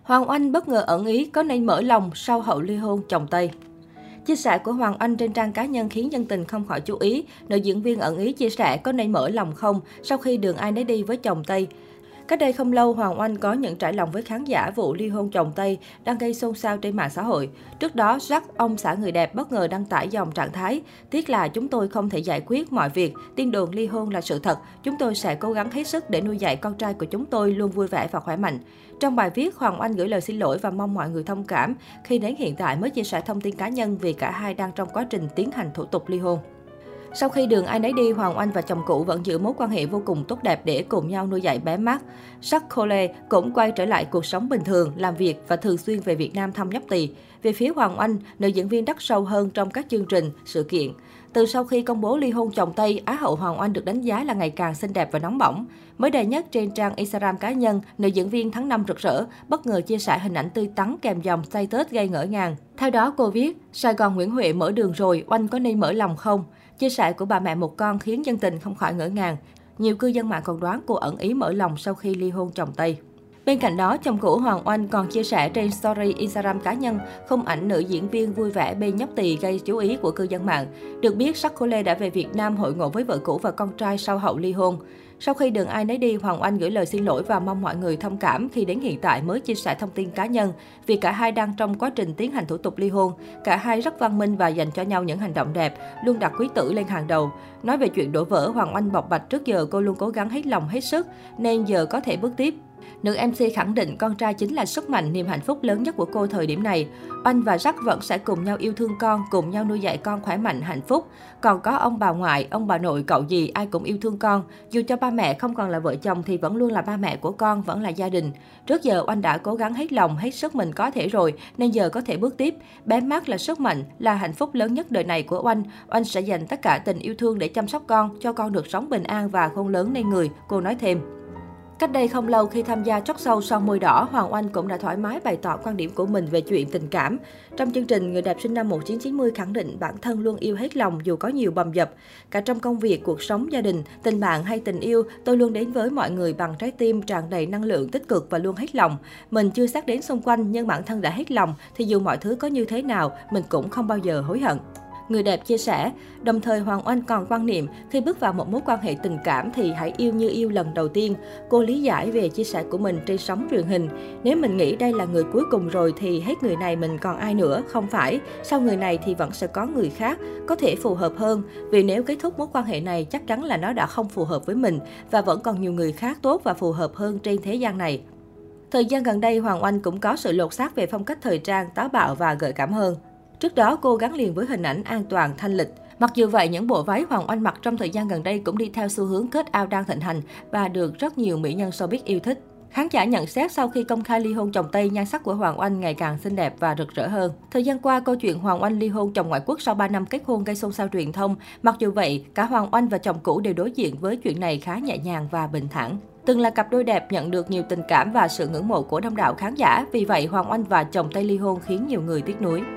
Hoàng Oanh bất ngờ ẩn ý có nên mở lòng sau hậu ly hôn chồng Tây. Chia sẻ của Hoàng Oanh trên trang cá nhân khiến dân tình không khỏi chú ý. Nữ diễn viên ẩn ý chia sẻ có nên mở lòng không sau khi đường ai nấy đi với chồng Tây. Cách đây không lâu, Hoàng Oanh có những trải lòng với khán giả vụ ly hôn chồng Tây đang gây xôn xao trên mạng xã hội. Trước đó, Jack, ông xã người đẹp bất ngờ đăng tải dòng trạng thái: "Tiếc là chúng tôi không thể giải quyết mọi việc, tin đồn ly hôn là sự thật. Chúng tôi sẽ cố gắng hết sức để nuôi dạy con trai của chúng tôi luôn vui vẻ và khỏe mạnh." Trong bài viết, Hoàng Oanh gửi lời xin lỗi và mong mọi người thông cảm khi đến hiện tại mới chia sẻ thông tin cá nhân vì cả hai đang trong quá trình tiến hành thủ tục ly hôn. Sau khi đường ai nấy đi, Hoàng Oanh và chồng cũ vẫn giữ mối quan hệ vô cùng tốt đẹp để cùng nhau nuôi dạy bé Mark. Jack Cole cũng quay trở lại cuộc sống bình thường, làm việc và thường xuyên về Việt Nam thăm nhóc tỳ. Về phía Hoàng Oanh, nữ diễn viên đắt sâu hơn trong các chương trình, sự kiện. Từ sau khi công bố ly hôn chồng Tây, Á hậu Hoàng Oanh được đánh giá là ngày càng xinh đẹp và nóng bỏng. Mới đây nhất, trên trang Instagram cá nhân, nữ diễn viên tháng 5 rực rỡ bất ngờ chia sẻ hình ảnh tươi tắn kèm dòng status gây ngỡ ngàng. Theo đó, cô viết: "Sài Gòn Nguyễn Huệ mở đường rồi, Oanh có nên mở lòng không?" Chia sẻ của bà mẹ một con khiến dân tình không khỏi ngỡ ngàng. Nhiều cư dân mạng còn đoán cô ẩn ý mở lòng sau khi ly hôn chồng Tây. Bên cạnh đó, chồng cũ Hoàng Oanh còn chia sẻ trên story Instagram cá nhân khung ảnh nữ diễn viên vui vẻ bên nhóc tỳ gây chú ý của cư dân mạng. Được biết, Jack Cole đã về Việt Nam hội ngộ với vợ cũ và con trai sau hậu ly hôn. Sau khi đường ai nấy đi, Hoàng Oanh gửi lời xin lỗi và mong mọi người thông cảm khi đến hiện tại mới chia sẻ thông tin cá nhân vì cả hai đang trong quá trình tiến hành thủ tục ly hôn. Cả hai rất văn minh và dành cho nhau những hành động đẹp, luôn đặt quý tử lên hàng đầu. Nói về chuyện đổ vỡ, Hoàng Oanh bộc bạch trước giờ cô luôn cố gắng hết lòng hết sức nên giờ có thể bước tiếp. Nữ MC khẳng định con trai chính là sức mạnh, niềm hạnh phúc lớn nhất của cô thời điểm này. Oanh và Jack vẫn sẽ cùng nhau yêu thương con, cùng nhau nuôi dạy con khỏe mạnh, hạnh phúc. Còn có ông bà ngoại, ông bà nội, cậu dì, ai cũng yêu thương con. Dù cho ba mẹ không còn là vợ chồng thì vẫn luôn là ba mẹ của con, vẫn là gia đình. Trước giờ Oanh đã cố gắng hết lòng, hết sức mình có thể rồi, nên giờ có thể bước tiếp. Bé Mark là sức mạnh, là hạnh phúc lớn nhất đời này của Oanh. Oanh sẽ dành tất cả tình yêu thương để chăm sóc con, cho con được sống bình an và khôn lớn nên người, cô nói thêm. Cách đây không lâu, khi tham gia talk show Son Môi Đỏ, Hoàng Oanh cũng đã thoải mái bày tỏ quan điểm của mình về chuyện tình cảm. Trong chương trình, người đẹp sinh năm 1990 khẳng định bản thân luôn yêu hết lòng dù có nhiều bầm dập. Cả trong công việc, cuộc sống, gia đình, tình bạn hay tình yêu, tôi luôn đến với mọi người bằng trái tim tràn đầy năng lượng tích cực và luôn hết lòng. Mình chưa xét đến xung quanh nhưng bản thân đã hết lòng thì dù mọi thứ có như thế nào, mình cũng không bao giờ hối hận. Người đẹp chia sẻ, đồng thời Hoàng Oanh còn quan niệm khi bước vào một mối quan hệ tình cảm thì hãy yêu như yêu lần đầu tiên. Cô lý giải về chia sẻ của mình trên sóng truyền hình. Nếu mình nghĩ đây là người cuối cùng rồi thì hết người này mình còn ai nữa, không phải. Sau người này thì vẫn sẽ có người khác, có thể phù hợp hơn. Vì nếu kết thúc mối quan hệ này chắc chắn là nó đã không phù hợp với mình và vẫn còn nhiều người khác tốt và phù hợp hơn trên thế gian này. Thời gian gần đây, Hoàng Oanh cũng có sự lột xác về phong cách thời trang, táo bạo và gợi cảm hơn. Trước đó, cô gắn liền với hình ảnh an toàn, thanh lịch. Mặc dù vậy, những bộ váy Hoàng Oanh mặc trong thời gian gần đây cũng đi theo xu hướng cut out đang thịnh hành và được rất nhiều mỹ nhân showbiz yêu thích. Khán giả nhận xét sau khi công khai ly hôn chồng Tây, nhan sắc của Hoàng Oanh ngày càng xinh đẹp và rực rỡ hơn. Thời gian qua, câu chuyện Hoàng Oanh ly hôn chồng ngoại quốc sau 3 năm kết hôn gây xôn xao truyền thông. Mặc dù vậy, cả Hoàng Oanh và chồng cũ đều đối diện với chuyện này khá nhẹ nhàng và bình thản. Từng là cặp đôi đẹp nhận được nhiều tình cảm và sự ngưỡng mộ của đông đảo khán giả. Vì vậy, Hoàng Oanh và chồng Tây ly hôn khiến nhiều người tiếc nuối.